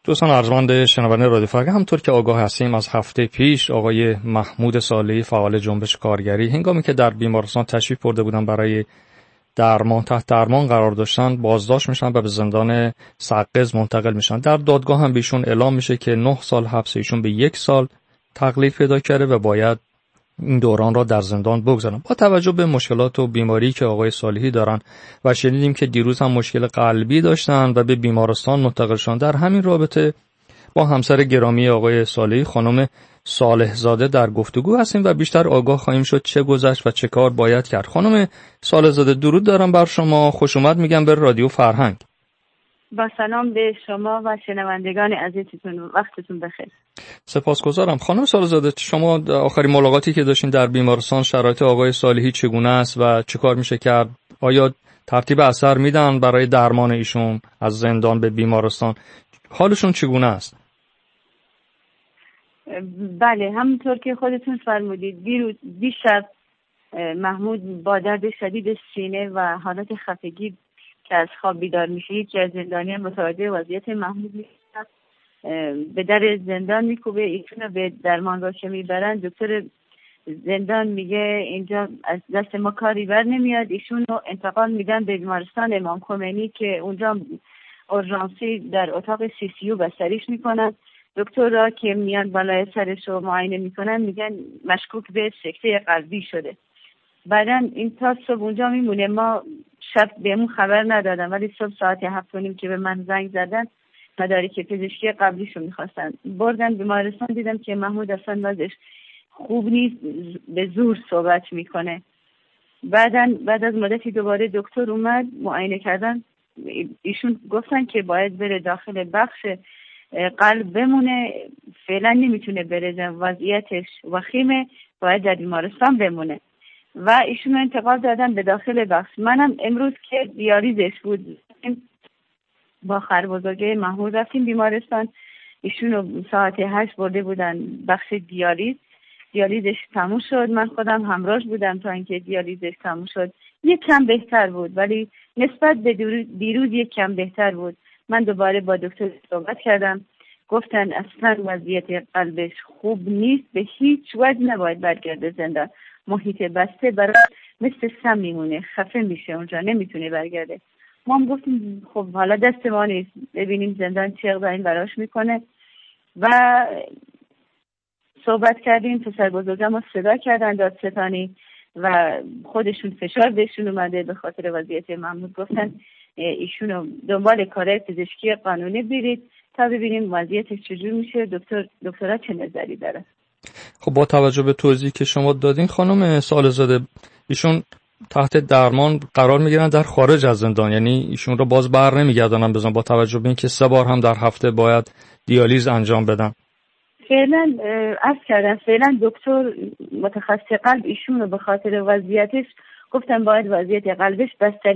دوستان ارجمند شنونده رادیو فردا، همونطور که آگاه هستیم از هفته پیش آقای محمود صالحی فعال جنبش کارگری هنگامی که در بیمارستان تشریف برده بودن برای درمان تحت درمان قرار داشتن بازداشت میشن و به زندان سقز منتقل میشن. در دادگاه هم بهشون اعلام میشه که 9 سال حبس ایشون به 1 سال تقلیل پیدا کرده و باید این دوران را در زندان بگذارن. با توجه به مشکلات و بیماری که آقای صالحی دارن و شنیدیم که دیروز هم مشکل قلبی داشتن و به بیمارستان منتقل شدن، در همین رابطه با همسر گرامی آقای صالحی خانم صالح زاده در گفتگو هستیم و بیشتر آگاه خواهیم شد چه گذشت و چه کار باید کرد. خانم صالح زاده درود دارم بر شما، خوش اومد میگم به رادیو فرهنگ. با سلام به شما و شنوندگان عزیزتون، وقتتون بخیر. سپاسگزارم. خانم صالح زاده، شما آخرین ملاقاتی که داشتین در بیمارستان شرایط آقای صالحی چگونه است و چه کار میشه کرد؟ آیا ترتیب اثر میدن برای درمان ایشون از زندان به بیمارستان؟ حالشون چگونه است؟ بله، همونطور که خودتون فرمودید دیشب محمود با درد شدید سینه و حالت خفگی که از خواب بیدار میشه، یکی از زندانیان متوجه وضعیت محمود میشه، به در زندان میکوبه، ایشونو به درمانگاه میبرن. دکتر زندان میگه اینجا از دست ما کاری بر نمیاد، ایشونو انتقال میدن به بیمارستان امام خمینی که اونجا اورژانسی در اتاق CCU بستریش میکنن. دکتر را که میان بالای سرش رو معاینه میکنن میگن مشکوک به سکته قلبی شده. بعدن این تا صبح اونجا میمونه. ما شب بهمون خبر ندادن، ولی صبح ساعت 7:30 که به من زنگ زدن مدارک پزشکی قبلیشو میخواستن، بردن بیمارستان، دیدم که محمود اصلا وضعش خوب نیست، به زور صحبت میکنه. بعد از مدتی دوباره دکتر اومد معاینه کردن، ایشون گفتن که باید بره داخل بخش قلب بمونه، فعلا نمیتونه بره، وضعیتش وخیمه، باید در بیمارستان بمونه و ایشون انتقال دادن به داخل بخش. منم امروز که دیالیزش بود با خربزرگه محمود رفتیم بیمارستان، ایشونو ساعت 8 برده بودن بخش دیالیزش تموم شد. من خودم همراهش بودم تا اینکه دیالیزش تموم شد. یک کم بهتر بود، ولی نسبت به دیروز یک کم بهتر بود. من دوباره با دکتر صحبت کردم، گفتن اصلا وضعیت قلبش خوب نیست، به هیچ وجه نباید برگرده زندان، محیط بسته برای مثل سم میمونه، خفه میشه اونجا، نمیتونه برگرده. ما هم گفتیم خب حالا دست ما نیست، ببینیم زندان چه اقدامی براش میکنه و صحبت کردیم. پسر بزرگم رو صدا کردن دادستانی و خودشون فشار بهشون اومده به خاطر وضعیت محمود، گفتن ایشونو دنبال کارهای پزشکی قانونی برید تا ببینیم وضعیتش چجور میشه، دکترها چه نظری داره. خب با توجه به توضیحی که شما دادین خانم صالح زاده، ایشون تحت درمان قرار میگیرن در خارج از زندان، یعنی ایشون رو باز بر نمیگردونن بزن، با توجه به اینکه 3 بار هم در هفته باید دیالیز انجام بدن؟ فعلا فعلا دکتر متخصص قلب ایشون رو به خاطر وضعیتش گفتن باید وضعیت قلبش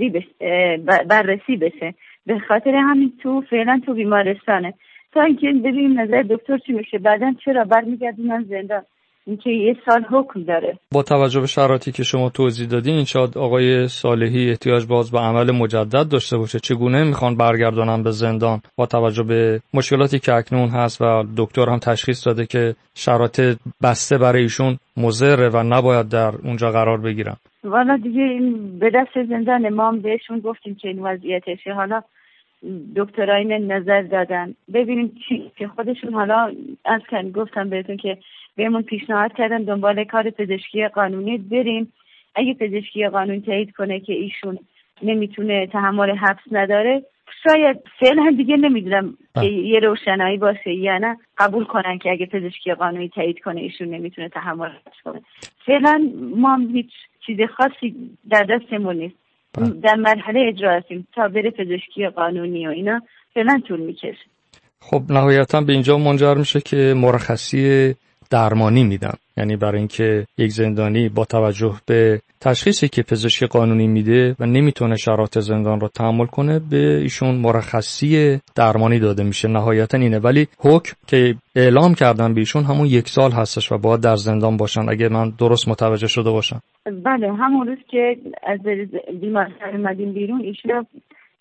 بررسی بشه، به خاطر همین فعلا تو بیمارستانه تا اینکه ببینیم نظر دکتر چی میشه. بعدن چرا برمیگردونن زندان، اینکه 1 سال حکم داره. با توجه به شرایطی که شما توضیح دادین، شاید آقای صالحی احتیاج باز به عمل مجدد داشته باشه. چگونه میخوان برگردونن به زندان با توجه به مشکلاتی که اکنون هست و دکتر هم تشخیص داده که شرایط بسته برای ایشون مضره و نباید در اونجا قرار بگیرن؟ والا دیگه این به دست زندان، ما هم بهشون گفتیم که این وضعیتشه، حالا دکترها نظر دادن، ببینیم چی که خودشون حالا از کن گفتم بهتون که بهمون پیشنهاد کردن دنبال کار پزشکی قانونی بریم. اگه پزشکی قانونی تایید کنه که ایشون نمیتونه تحمل حبس نداره، شاید فعلا دیگه نمیدونم که یه روشنایی باشه یا نه قبول کنن که اگه پزشکی قانونی تایید کنه ایشون نمیتونه تحمل حبس کنه. فعلا ما هم هیچ چیز خاصی در دستمون نیست، در مرحله اجرا هستیم تا بره پزشکی قانونی و اینا، فعلا طول میکشه. خب نهایتا به اینجا منجر میشه که مرخصی درمانی میدن، یعنی برای اینکه یک زندانی با توجه به تشخیصی که پزشکی قانونی میده و نمیتونه شرایط زندان رو تحمل کنه، به ایشون مرخصی درمانی داده میشه. نهایتا اینه، ولی حکم که اعلام کردن به ایشون همون 1 سال هستش و باید در زندان باشن، اگه من درست متوجه شده باشم. بله، همون روز که از بیمارستان اومدیم بیرون ایشون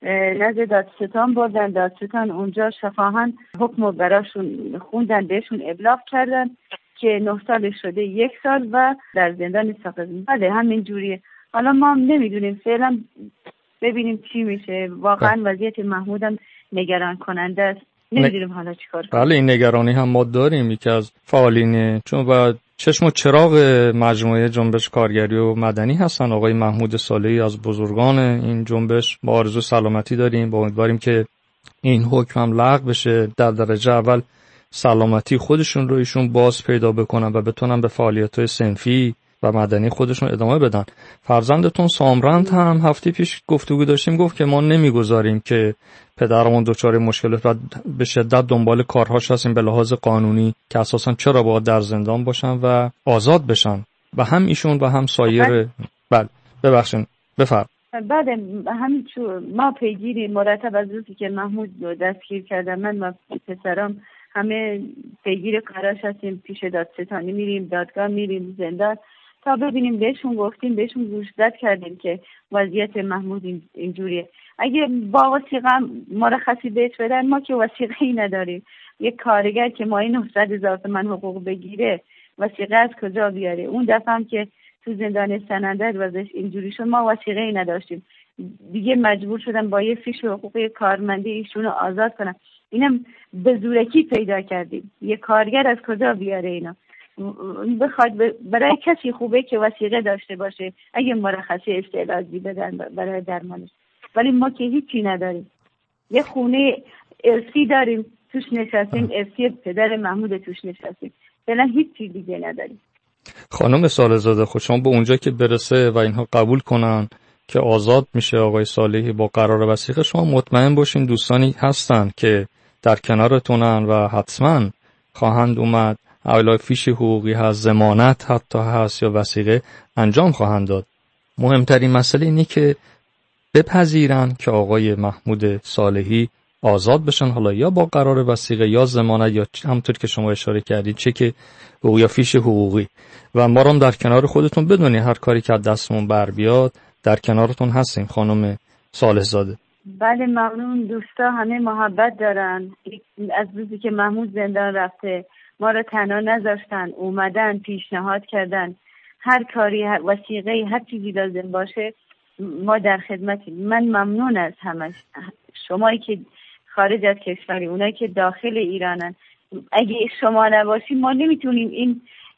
نزد دادستان بردن. دادستان اونجا شفاهن حکم رو براشون خوندن، بهشون ابلاغ کردن که 9 سال شده 1 سال و در زندان ساقط. بله همین جوریه. حالا ما نمیدونیم، فعلا ببینیم چی میشه. واقعا وضعیت محمودم نگران کننده است. نمیدونیم حالا چیکار کنیم. بله این نگرانی هم ما داریم. یکی از فعالین چون و چشم و چراغ مجموعه جنبش کارگری و مدنی هستن آقای محمود صالحی، از بزرگان این جنبش. با آرزو سلامتی داریم، با امیدواریم که این حکم هم لغو بشه، در درجه اول سلامتی خودشون رو ایشون باز پیدا بکنن و بتونن به فعالیت‌های صنفی و مدنی خودشون ادامه بدن. فرزندتون سامرند هم هفته پیش گفتگو داشتیم، گفت که ما نمیگذاریم که پدرمون دچار مشکلات و به شدت دنبال کارهاش هستیم به لحاظ قانونی که اساساً چرا باید در زندان باشن و آزاد بشن و هم ایشون و هم سایر. بله ببخشید بفرمایید. بعد همین ما پیگیری مرتب از روزی که محمود دستگیر کردن، من و پسرام همه پیگیر کاراش هستیم، پیش دادستانی میریم، دادگاه میریم، زندان، تا ببینیم. بهشون گفتیم، بهشون گوشزد کردیم که وضعیت محمود اینجوریه. اگه با وثیقه مرخصی بهش بدن، ما که وثیقه‌ای نداریم. یک کارگر که ماهی 900,000 تومان حقوق بگیره وثیقه از کجا بیاره؟ اون دفعه هم که تو زندان سنندج وضعش اینجوری شد، ما وثیقه‌ای نداشتیم. دیگه مجبور شدم با یه فیش حقوقی کارمندی ایشونو آزاد کنم. اینم به زورکی پیدا کردیم. یه کارگر از کجا بیاره اینا؟ بخواد برای کسی خوبه که وثیقه داشته باشه، اگه مرخصی استعلاجی بدن برای درمانش. ولی ما که هیچی نداریم. یه خونه ارثی داریم، توش نشستیم، ارثی پدر محمود توش نشستیم. فعلا هیچی دیگه نداریم. خانم صالح‌زاده، خود شما به اونجا که برسه و اینها قبول کنن که آزاد میشه آقای صالحی با قرار وثیقه، شما مطمئن باشین دوستانی هستن که در کنارتونن و حتما خواهند اومد. اولا فیش حقوقی هست، ضمانت حتی هست یا وثیقه انجام خواهند داد. مهمترین مسئله اینه که بپذیرن که آقای محمود صالحی آزاد بشن، حالا یا با قرار وثیقه یا ضمانت یا همونطور که شما اشاره کردید چک حقوقی یا فیش حقوقی. و ما هم در کنار خودتون بدونی هر کاری که دستمون بر بیاد در کنارتون هستیم خانم صالح‌زاده. بله ممنون. دوستا همه محبت دارن. از روزی که محمود زندان رفته ما رو تنها نذاشتن، اومدن پیشنهاد کردن هر کاری، هر وثیقه‌ای، هر چیزی لازم باشه ما در خدمتیم. من ممنون از همش. شمایی که خارج از کشوری، اونایی که داخل ایرانن، اگه شما نباشید ما نمیتونیم این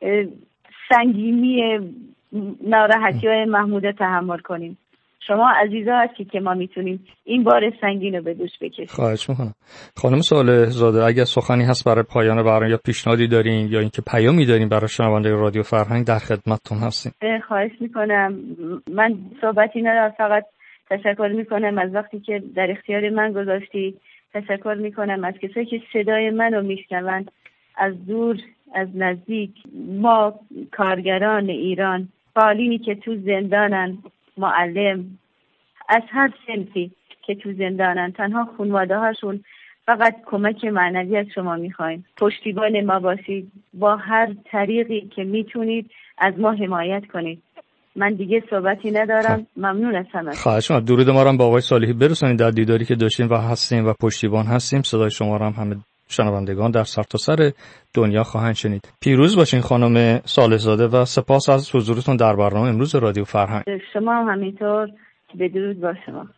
سنگینی ناراحتی‌های محمود تحمل کنیم. شما عزیزا هستید که ما میتونیم این بار سنگین رو به دوش بکشیم. خواهش میکنم. خانم صالح‌زاده، اگه سخنی هست برای پایان برنامه یا پیشنهادی دارین یا اینکه پیامی دارین برای شنونده رادیو فرهنگ، در خدمتتون هستیم. خواهش میکنم. من صحبتی ندارم، فقط تشکر میکنم از وقتی که در اختیار من گذاشتی. تشکر میکنم از کسایی که صدای منو میشنون، از دور از نزدیک. ما کارگران ایران، فعالینی که تو زندانن، معلم از هر صنفی که تو زندانن، تنها خانواده هاشون فقط کمک معنوی از شما میخوایم. پشتیبان ما باشید، با هر طریقی که میتونید از ما حمایت کنید. من دیگه صحبتی ندارم. ممنون از همه. خواهش می‌کنم. درود ما رو هم با آقای صالحی برسونید در دیداری که داشتیم و هستیم و پشتیبان هستیم. صدای شما رو هم همه شنوندگان در سرتاسر دنیا خواهند شنید. پیروز باشین خانم صالح‌زاده و سپاس از حضورتون در برنامه امروز رادیو فرهنگ. شما هم همینطور. بدرود با شما.